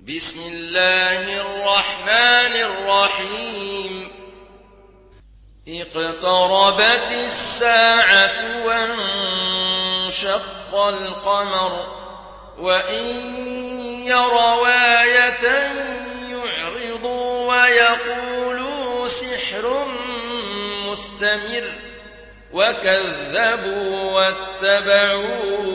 بسم الله الرحمن الرحيم اقتربت الساعة وانشق القمر وإن يروا آية يعرضوا ويقولوا سحر مستمر وكذبوا واتبعوا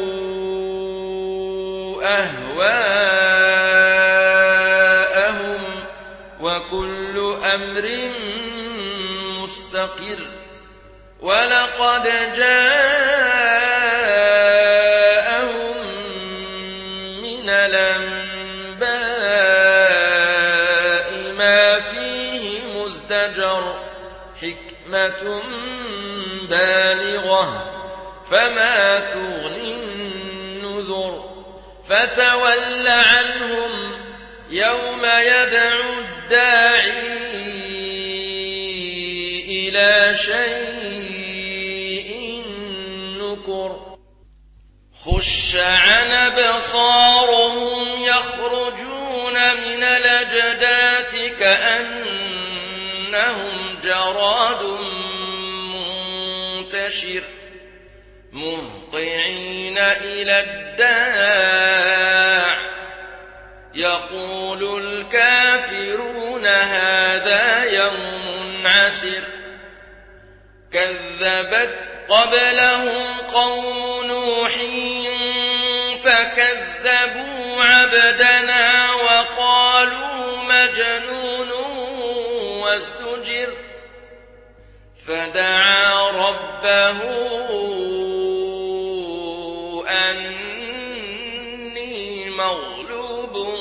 أهواءهم وكل أمر مستقر ولقد جاءهم من الأنباء ما فيه مزدجر حكمة بالغة فما تغني النذر فتول عنهم يوم يدعو الداعي إلى شيء نكر خش عن أبصارهم يخرجون من الأجداث كأنهم جراد منتشر مهطعين إلى الداع يقول الكافرون هذا يوم عسر كذبت قبلهم قوم نوح فكذبوا عبدنا وقالوا مجنون وازدجر فدعا ربه أني مغلوب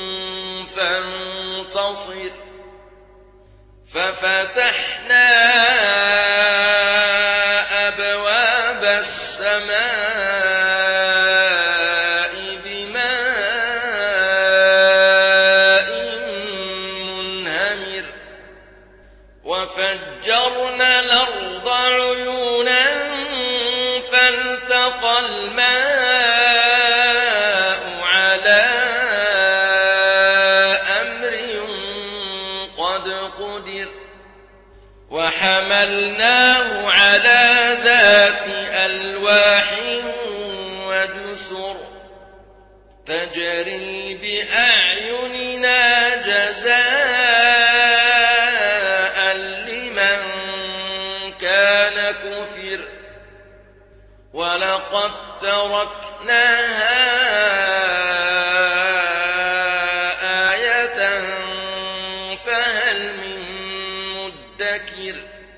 فانتصر ففتحنا أبواب السماء بماء منهمر وفجرنا الأرض عيونا فالتقى الماء على أمر قد قدر وحملناه على ذات ألواح ودسر تجري بأعيننا جزاء لمن كان كفر ولقد تركناها آية فهل من مدكر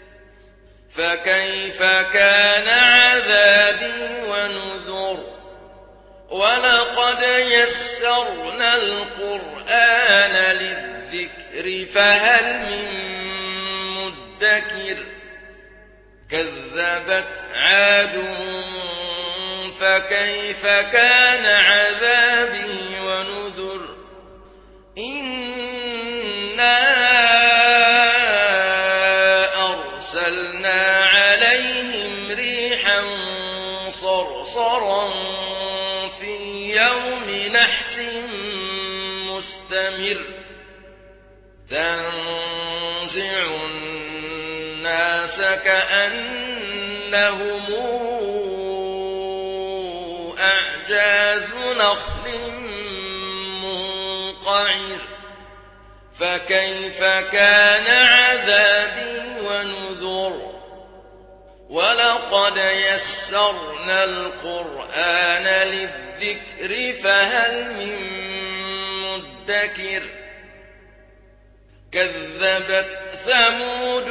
فكيف كان عذابي ونذر ولقد يسرنا القرآن للذكر فهل من مدكر كذبت عاد فكيف كان عذابي ونذر إنا أرسلنا عليهم ريحا صرصرا في يوم نحس مستمر تنزع الناس كأنهم أعجاز نخل منقعر فكيف كان عذابي ونذر ولقد يسرنا القرآن للذكر فهل من مدكر كذبت ثمود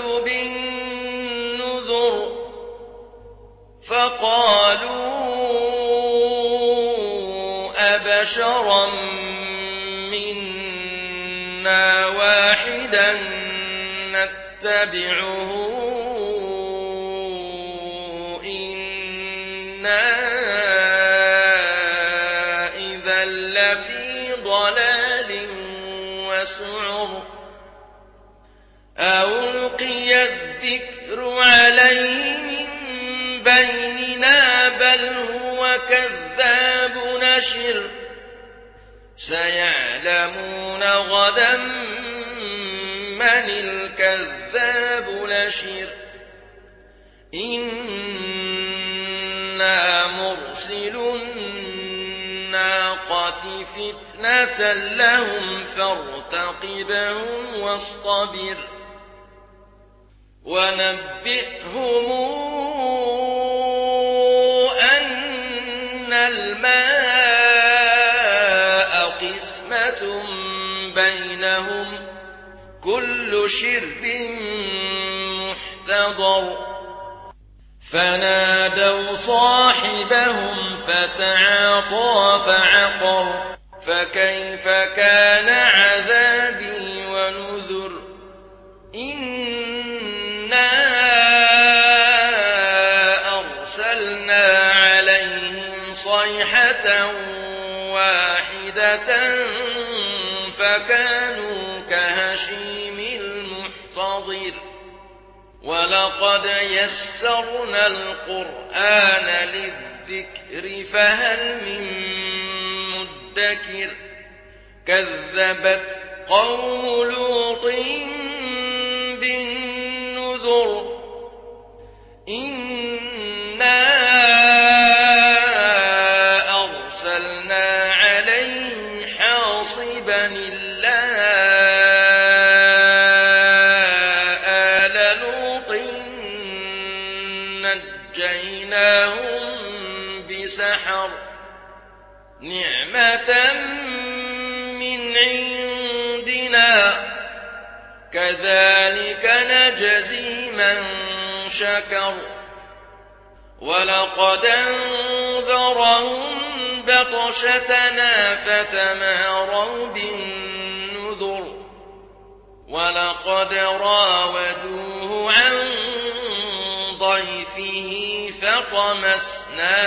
بالنذر فقالوا أبشرا منا واحدا نتبعه إنا إذا لفي ضلال وسعر ألقي الذكر عليه من بيننا بل هو كذاب نشر سيعلمون غدا من الكذاب الأشر إنا مرسل الناقة فتنة لهم فارتقبهم واصطبر ونبئهم أن الماء قسمة بينهم كل شرب محتضر فنادوا صاحبهم فتعاطى فعقر فكيف كان عذابي ونذر إنا أرسلنا عليهم صيحة واحدة فكانوا كهشيم المحتضر ولقد يسرنا القرآن للذكر فهل من مدكر كذبت قوم لوط بالنذر إنا أرسلنا عليهم حاصبا إلا آل لوط نجيناهم بسحر نعمة من عندنا كذلك نجزي من شكر ولقد أنذرهم بطشتنا فتماروا بالنذر ولقد راودوه عن ضيفه فطمسنا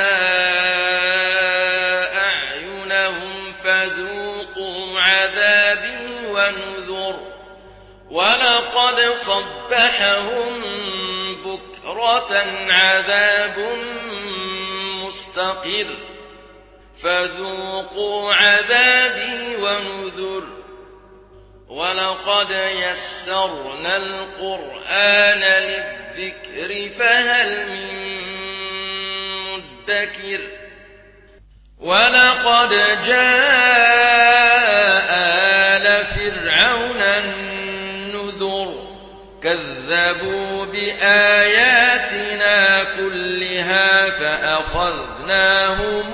أعينهم فذوقوا عذابي ونذر ولقد صبحهم بكرة عذاب مستقر فذوقوا عذابي ونذر ولقد يسرنا القرآن للذكر فهل من مدكر ولقد جاء آل فرعون النذر كذبوا بآياتنا كلها فأخذناهم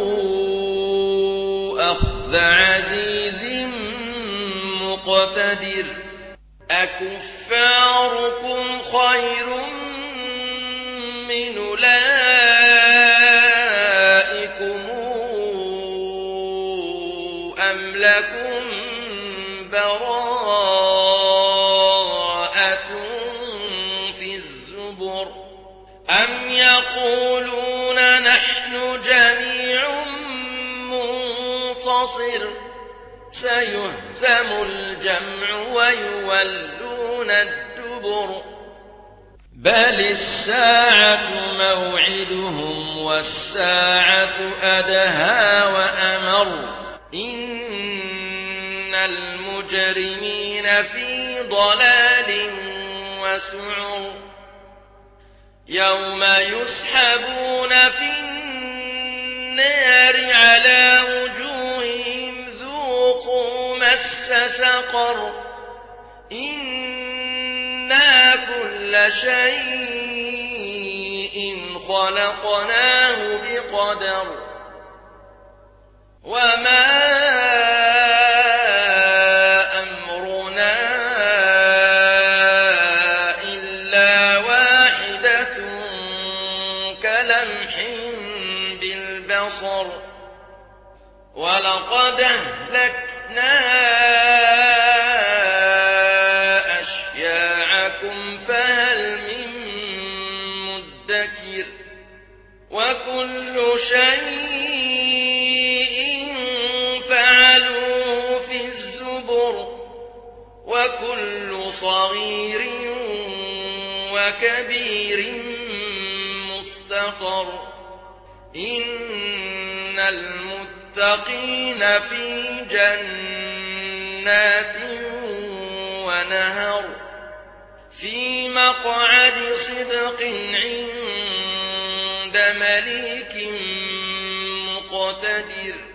أخذ عزيز مقتدر أكفاركم خير من أولئكم أم لكم براءة في الزبر أم يقولون نحن جميع منتصر سيهزم الجمع ويولون الدبر بل الساعة موعدهم والساعة أدهى وأمر إن المجرمين في ضلال وسعر يوم يسحبون في النار على وجوههم ذوقوا مس سقر إنا كل شيء خلقناه بقدر وما أمرنا إلا واحدة كلمح بالبصر ولقد أهلكنا أشياعكم فهل من مدكر وكل شيء فعلوه في الزبر وكل صغير وكبير مستقر إن المتقين للمتقين في جنات ونهر في مقعد صدق عند مليك مقتدر.